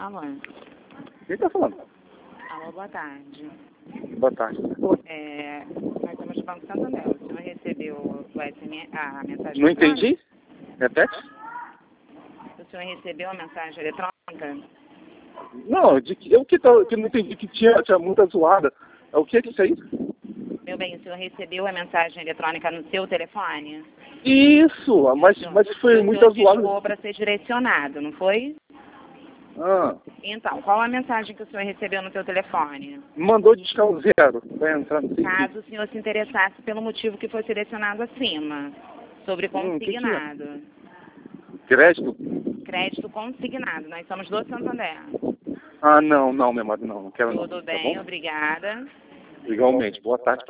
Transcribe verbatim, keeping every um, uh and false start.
Alô? Quem tá falando? Alô, boa tarde. Boa tarde. É, nós somos do Banco Santander. O senhor recebeu o S M S, a mensagem Não eletrônica? entendi? Repete? O senhor recebeu a mensagem eletrônica? Não, de que, eu que, tá, que não entendi que tinha, tinha muita zoada. É o que que é isso aí? Meu bem, o senhor recebeu a mensagem eletrônica no seu telefone? Isso, mas, Isso. mas foi O muita senhor zoada. discou para ser direcionado, não foi? Ah, Então, qual a mensagem que o senhor recebeu no seu telefone? mandou discar o zero pra entrar no sentido. Caso o senhor se interessasse pelo motivo que foi selecionado acima, sobre Hum, que que é? consignado. Crédito? Crédito consignado. Nós somos do Santander. Ah, não, não, meu amado, não, não quero não. Tudo Tá bem, bom? obrigada. Igualmente. Boa tarde.